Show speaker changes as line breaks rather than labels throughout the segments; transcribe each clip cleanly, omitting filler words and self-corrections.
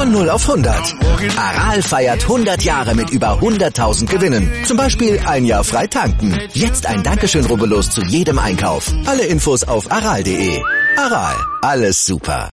Von 0 auf 100. Aral feiert 100 Jahre mit über 100.000 Gewinnen. Zum Beispiel ein Jahr frei tanken. Jetzt ein Dankeschön, rubbellos zu jedem Einkauf. Alle Infos auf aral.de. Aral, alles super.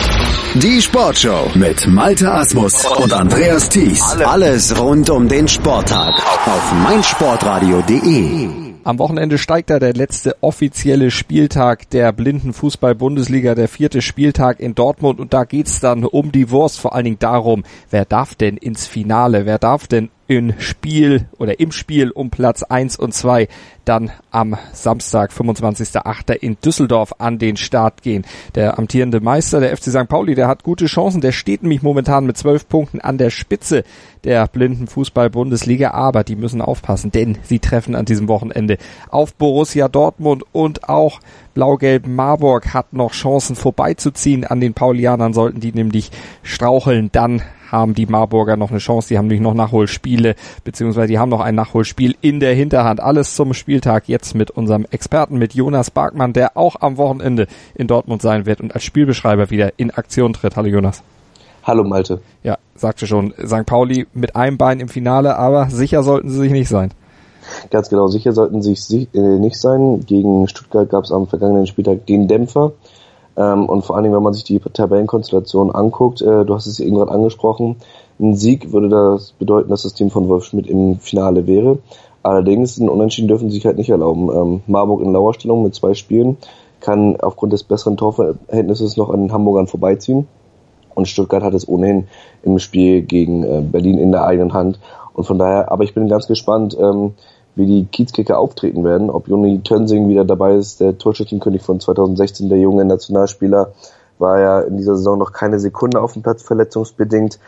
Die Sportshow mit Malte Asmus und Andreas Thies. Alles rund um den Sporttag auf meinsportradio.de.
Am Wochenende steigt da der letzte offizielle Spieltag der Blindenfußball-Bundesliga, der 4. Spieltag in Dortmund, und da geht's dann um die Wurst, vor allen Dingen darum, wer darf denn ins Finale, wer darf denn im Spiel um Platz 1 und 2 dann am Samstag, 25.08. in Düsseldorf an den Start gehen. Der amtierende Meister, der FC St. Pauli, der hat gute Chancen, der steht nämlich momentan mit 12 Punkten an der Spitze der Blindenfußball-Bundesliga, aber die müssen aufpassen, denn sie treffen an diesem Wochenende auf Borussia Dortmund, und auch Blau-Gelb Marburg hat noch Chancen vorbeizuziehen an den Paulianern. Sollten die nämlich straucheln, dann haben die Marburger noch eine Chance. Die haben nämlich noch Nachholspiele, beziehungsweise die haben noch ein Nachholspiel in der Hinterhand. Alles zum Spieltag jetzt mit unserem Experten, mit Jonas Barkmann, der auch am Wochenende in Dortmund sein wird und als Spielbeschreiber wieder in Aktion tritt. Hallo Jonas.
Hallo Malte.
Ja, sagte schon, St. Pauli mit einem Bein im Finale, aber sicher sollten sie sich nicht sein.
Ganz genau, sicher sollten sie sich nicht sein. Gegen Stuttgart gab es am vergangenen Spieltag den Dämpfer. Und vor allen Dingen, wenn man sich die Tabellenkonstellation anguckt, du hast es eben gerade angesprochen, ein Sieg würde das bedeuten, dass das Team von Wolf Schmidt im Finale wäre. Allerdings, ein Unentschieden dürfen sie sich halt nicht erlauben. Marburg in Lauerstellung mit 2 Spielen kann aufgrund des besseren Torverhältnisses noch an den Hamburgern vorbeiziehen. Und Stuttgart hat es ohnehin im Spiel gegen Berlin in der eigenen Hand. Und von daher, aber ich bin ganz gespannt, wie die Kiezkicker auftreten werden, ob Joni Tönsing wieder dabei ist, der Torschützenkönig von 2016, der junge Nationalspieler, war ja in dieser Saison noch keine Sekunde auf dem Platz, verletzungsbedingt.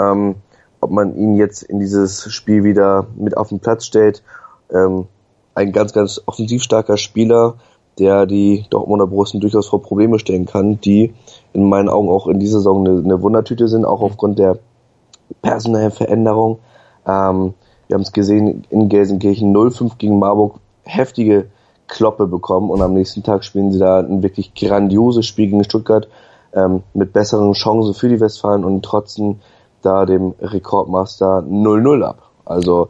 Ob man ihn jetzt in dieses Spiel wieder mit auf den Platz stellt. Ein ganz, ganz offensiv starker Spieler, der die Dortmunder Borussen durchaus vor Probleme stellen kann, die in meinen Augen auch in dieser Saison eine Wundertüte sind, auch aufgrund der personellen Veränderung. Wir haben es gesehen in Gelsenkirchen, 0-5 gegen Marburg, heftige Kloppe bekommen, und am nächsten Tag spielen sie da ein wirklich grandioses Spiel gegen Stuttgart mit besseren Chancen für die Westfalen und trotzdem da dem Rekordmaster 0-0 ab. Also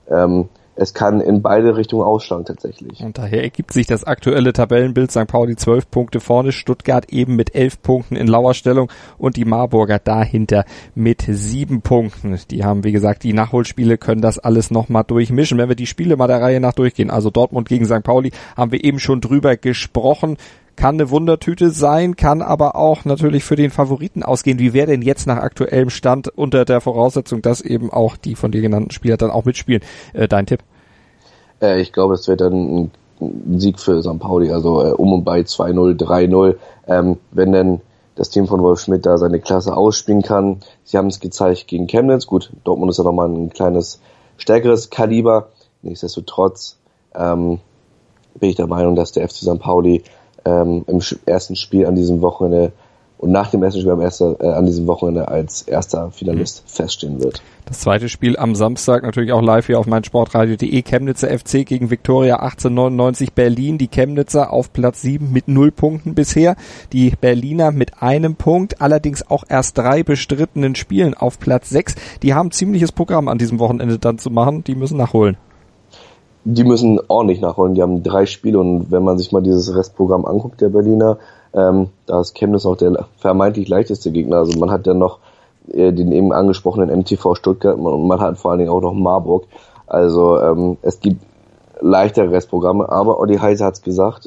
es kann in beide Richtungen ausschlagen tatsächlich.
Und daher ergibt sich das aktuelle Tabellenbild: St. Pauli 12 Punkte vorne, Stuttgart eben mit 11 Punkten in Lauerstellung und die Marburger dahinter mit 7 Punkten. Die haben, wie gesagt, die Nachholspiele, können das alles nochmal durchmischen. Wenn wir die Spiele mal der Reihe nach durchgehen, also Dortmund gegen St. Pauli, haben wir eben schon drüber gesprochen. Kann eine Wundertüte sein, kann aber auch natürlich für den Favoriten ausgehen. Wie wäre denn jetzt nach aktuellem Stand, unter der Voraussetzung, dass eben auch die von dir genannten Spieler dann auch mitspielen, dein Tipp?
Ich glaube, das wird dann ein Sieg für St. Pauli, also und bei 2-0, 3-0. Wenn denn das Team von Wolf Schmidt da seine Klasse ausspielen kann. Sie haben es gezeigt gegen Chemnitz. Gut, Dortmund ist ja nochmal ein kleines, stärkeres Kaliber. Nichtsdestotrotz bin ich der Meinung, dass der FC St. Pauli im ersten Spiel an diesem Wochenende und nach dem ersten Spiel an diesem Wochenende als erster Finalist feststehen wird.
Das zweite Spiel am Samstag natürlich auch live hier auf meinsportradio.de. Chemnitzer FC gegen Viktoria 1899 Berlin. Die Chemnitzer auf Platz 7 mit 0 Punkten bisher. Die Berliner mit 1 Punkt, allerdings auch erst 3 bestrittenen Spielen auf Platz 6. Die haben ziemliches Programm an diesem Wochenende dann zu machen. Die müssen nachholen.
Die müssen ordentlich nachholen. Die haben 3 Spiele, und wenn man sich mal dieses Restprogramm anguckt, der Berliner, da ist Chemnitz auch der vermeintlich leichteste Gegner. Also man hat ja noch den eben angesprochenen MTV Stuttgart und man hat vor allen Dingen auch noch Marburg. Also es gibt leichtere Restprogramme, aber Olli Heiser hat's gesagt,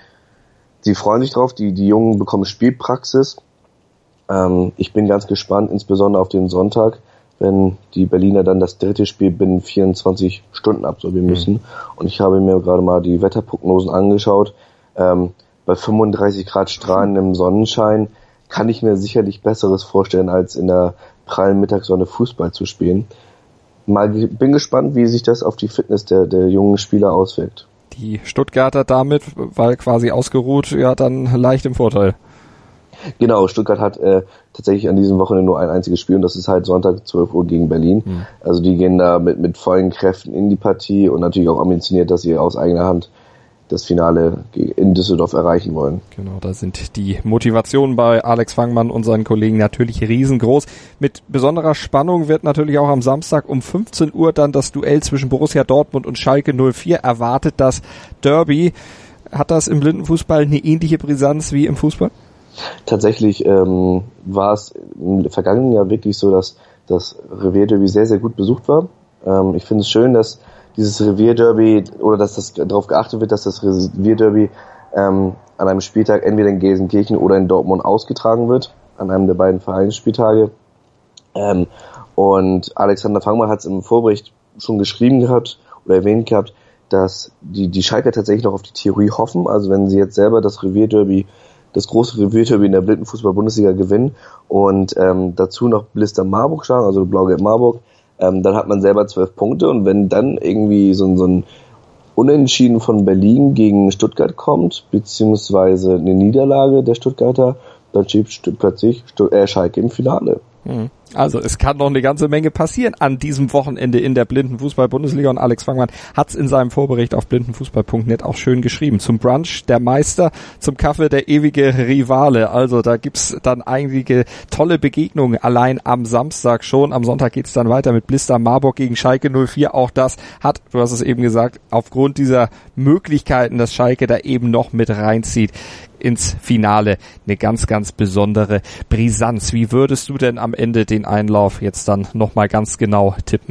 sie freuen sich drauf, die Jungen bekommen Spielpraxis. Ich bin ganz gespannt, insbesondere auf den Sonntag, wenn die Berliner dann das dritte Spiel binnen 24 Stunden absolvieren müssen. Und ich habe mir gerade mal die Wetterprognosen angeschaut. Bei 35 Grad strahlendem Sonnenschein kann ich mir sicherlich Besseres vorstellen, als in der prallen Mittagssonne Fußball zu spielen. Bin gespannt, wie sich das auf die Fitness der jungen Spieler auswirkt.
Die Stuttgarter damit, weil quasi ausgeruht, ja dann leicht im Vorteil.
Genau, Stuttgart hat tatsächlich an diesem Wochenende nur ein einziges Spiel, und das ist halt Sonntag 12 Uhr gegen Berlin. Also die gehen da mit vollen Kräften in die Partie und natürlich auch ambitioniert, dass sie aus eigener Hand das Finale in Düsseldorf erreichen wollen.
Genau, da sind die Motivationen bei Alex Fangmann und seinen Kollegen natürlich riesengroß. Mit besonderer Spannung wird natürlich auch am Samstag um 15 Uhr dann das Duell zwischen Borussia Dortmund und Schalke 04 erwartet. Das Derby, hat das im Blindenfußball eine ähnliche Brisanz wie im Fußball?
Tatsächlich war es im vergangenen Jahr wirklich so, dass das Revierderby sehr, sehr gut besucht war. Ich finde es schön, dass dieses Revierderby oder dass das darauf geachtet wird, dass das Revierderby an einem Spieltag entweder in Gelsenkirchen oder in Dortmund ausgetragen wird, an einem der beiden Vereinsspieltage. Und Alexander Fangmann hat es im Vorbericht schon geschrieben gehabt oder erwähnt gehabt, dass die Schalker tatsächlich noch auf die Theorie hoffen. Also wenn sie jetzt selber das große Revierderby in der Blindenfußball-Bundesliga gewinnen und dazu noch Blister Marburg schlagen, also Blau-Gelb Marburg, dann hat man selber 12 Punkte und wenn dann irgendwie so ein Unentschieden von Berlin gegen Stuttgart kommt, beziehungsweise eine Niederlage der Stuttgarter, dann steht plötzlich Schalke im Finale.
Also es kann noch eine ganze Menge passieren an diesem Wochenende in der Blindenfußball-Bundesliga und Alex Fangmann hat es in seinem Vorbericht auf blindenfußball.net auch schön geschrieben. Zum Brunch der Meister, zum Kaffee der ewige Rivale. Also da gibt's dann einige tolle Begegnungen allein am Samstag schon. Am Sonntag geht's dann weiter mit Blister Marburg gegen Schalke 04. Auch das hat, du hast es eben gesagt, aufgrund dieser Möglichkeiten, dass Schalke da eben noch mit reinzieht ins Finale, eine ganz, ganz besondere Brisanz. Wie würdest du denn am Ende den Einlauf jetzt dann nochmal ganz genau tippen?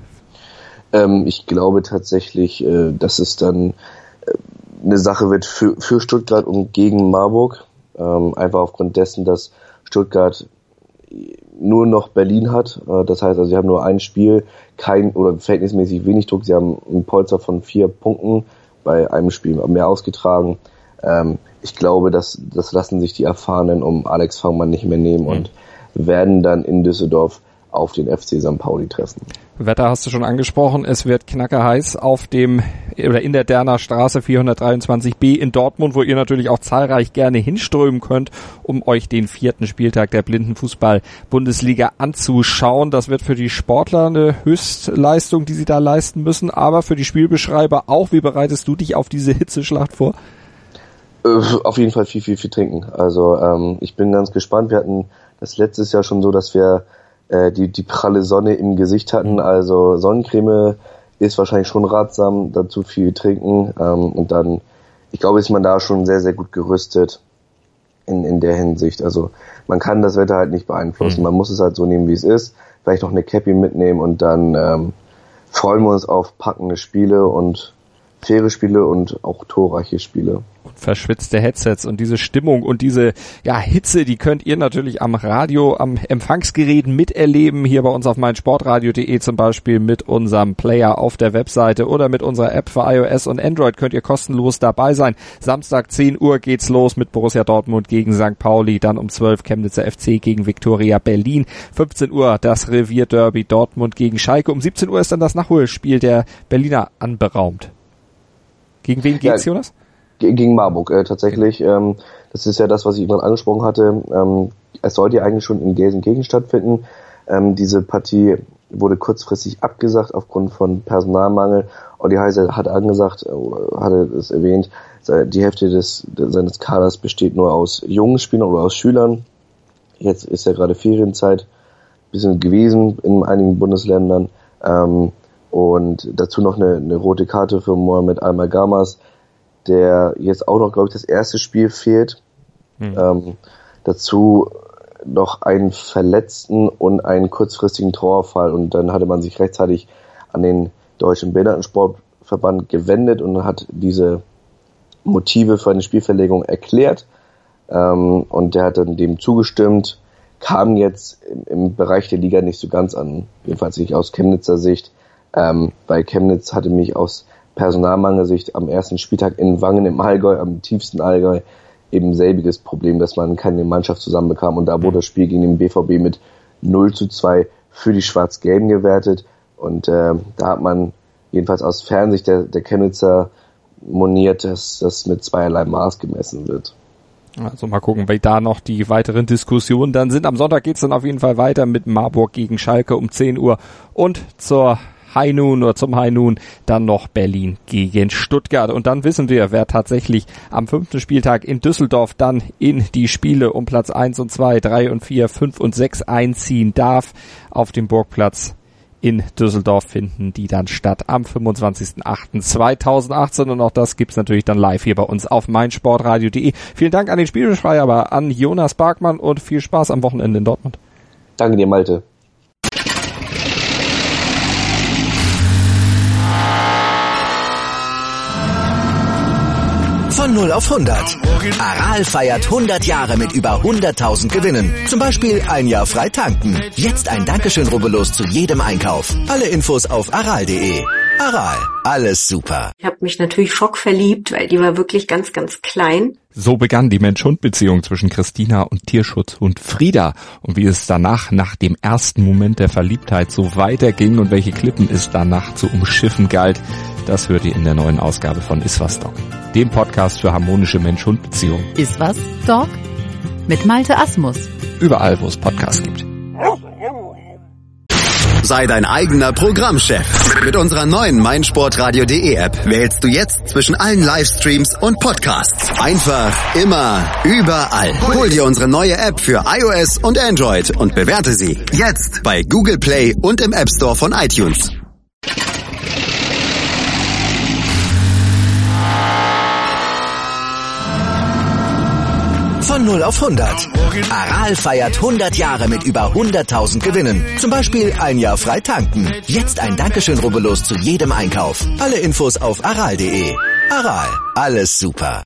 Ich glaube tatsächlich, dass es dann eine Sache wird für Stuttgart und gegen Marburg. Einfach aufgrund dessen, dass Stuttgart nur noch Berlin hat. Das heißt, also sie haben nur ein Spiel, oder verhältnismäßig wenig Druck. Sie haben einen Polster von 4 Punkten bei einem Spiel mehr ausgetragen. Ich glaube, das lassen sich die Erfahrenen um Alex Fangmann nicht mehr nehmen und werden dann in Düsseldorf auf den FC St. Pauli treffen.
Wetter hast du schon angesprochen, es wird knackerheiß in der Derner Straße 423b in Dortmund, wo ihr natürlich auch zahlreich gerne hinströmen könnt, um euch den 4. Spieltag der Blindenfußball-Bundesliga anzuschauen. Das wird für die Sportler eine Höchstleistung, die sie da leisten müssen, aber für die Spielbeschreiber auch. Wie bereitest du dich auf diese Hitzeschlacht vor?
Auf jeden Fall viel trinken. Also ich bin ganz gespannt. Wir hatten das letztes Jahr schon so, dass wir die pralle Sonne im Gesicht hatten. Also Sonnencreme ist wahrscheinlich schon ratsam, dazu viel trinken. Und dann, ich glaube, ist man da schon sehr, sehr gut gerüstet in der Hinsicht. Also man kann das Wetter halt nicht beeinflussen. Man muss es halt so nehmen, wie es ist. Vielleicht noch eine Cappy mitnehmen und dann freuen wir uns auf packende Spiele und faire Spiele und auch torreiche Spiele.
Und verschwitzte Headsets und diese Stimmung und diese Hitze, die könnt ihr natürlich am Radio, am Empfangsgerät miterleben, hier bei uns auf meinsportradio.de zum Beispiel mit unserem Player auf der Webseite oder mit unserer App für iOS und Android könnt ihr kostenlos dabei sein. Samstag 10 Uhr geht's los mit Borussia Dortmund gegen St. Pauli, dann um 12 Chemnitzer FC gegen Viktoria Berlin, 15 Uhr das Revierderby Dortmund gegen Schalke, um 17 Uhr ist dann das Nachholspiel der Berliner anberaumt. Gegen wen geht's, Jonas?
Gegen Marburg tatsächlich. Das ist ja das, was ich eben angesprochen hatte. Es sollte ja eigentlich schon in Gelsenkirchen stattfinden. Diese Partie wurde kurzfristig abgesagt aufgrund von Personalmangel. Olli Heiser hat hatte es erwähnt, die Hälfte seines Kaders besteht nur aus jungen Spielern oder aus Schülern. Jetzt ist ja gerade Ferienzeit, bisschen gewesen in einigen Bundesländern. Und dazu noch eine rote Karte für Mohamed Al-Magamas, der jetzt auch noch, glaube ich, das erste Spiel fehlt. Dazu noch einen Verletzten und einen kurzfristigen Trauerfall. Und dann hatte man sich rechtzeitig an den Deutschen Behindertensportverband gewendet und hat diese Motive für eine Spielverlegung erklärt. Und der hat dann dem zugestimmt, kam jetzt im Bereich der Liga nicht so ganz an, jedenfalls nicht aus Chemnitzer Sicht. Weil Chemnitz hatte mich aus Personalmangelsicht am ersten Spieltag in Wangen im Allgäu, am tiefsten Allgäu, eben selbiges Problem, dass man keine Mannschaft zusammenbekam und da wurde das Spiel gegen den BVB mit 0:2 für die Schwarz-Gelben gewertet und da hat man jedenfalls aus Fernsicht der Chemnitzer moniert, dass das mit zweierlei Maß gemessen wird.
Also mal gucken, wie da noch die weiteren Diskussionen dann sind. Am Sonntag geht's dann auf jeden Fall weiter mit Marburg gegen Schalke um 10 Uhr und zur High Noon oder zum High Noon dann noch Berlin gegen Stuttgart. Und dann wissen wir, wer tatsächlich am 5. Spieltag in Düsseldorf dann in die Spiele um Platz 1 und 2, 3 und 4, 5 und 6 einziehen darf. Auf dem Burgplatz in Düsseldorf finden die dann statt am 25.08.2018 und auch das gibt's natürlich dann live hier bei uns auf meinsportradio.de. Vielen Dank an den Spielbeschreiber, an Jonas Barkmann und viel Spaß am Wochenende in Dortmund.
Danke dir, Malte.
Von 0 auf 100. Aral feiert 100 Jahre mit über 100.000 Gewinnen. Zum Beispiel ein Jahr frei tanken. Jetzt ein Dankeschön, rubbellos zu jedem Einkauf. Alle Infos auf aral.de. Aral, alles super.
Ich habe mich natürlich schockverliebt, weil die war wirklich ganz, ganz klein.
So begann die Mensch-Hund-Beziehung zwischen Christina und Tierschutzhund Frieda. Und wie es danach, nach dem ersten Moment der Verliebtheit, so weiterging und welche Klippen es danach zu umschiffen galt, das hört ihr in der neuen Ausgabe von Iswas Dog, dem Podcast für harmonische Mensch-Hund-Beziehungen.
Iswas Dog mit Malte Asmus.
Überall, wo es Podcasts gibt.
Sei dein eigener Programmchef. Mit unserer neuen meinsportradio.de App wählst du jetzt zwischen allen Livestreams und Podcasts. Einfach, immer, überall. Hol dir unsere neue App für iOS und Android und bewerte sie jetzt bei Google Play und im App Store von iTunes.
Von 0 auf 100. Aral feiert 100 Jahre mit über 100.000 Gewinnen. Zum Beispiel ein Jahr frei tanken. Jetzt ein Dankeschön, rubbellos zu jedem Einkauf. Alle Infos auf aral.de. Aral, alles super.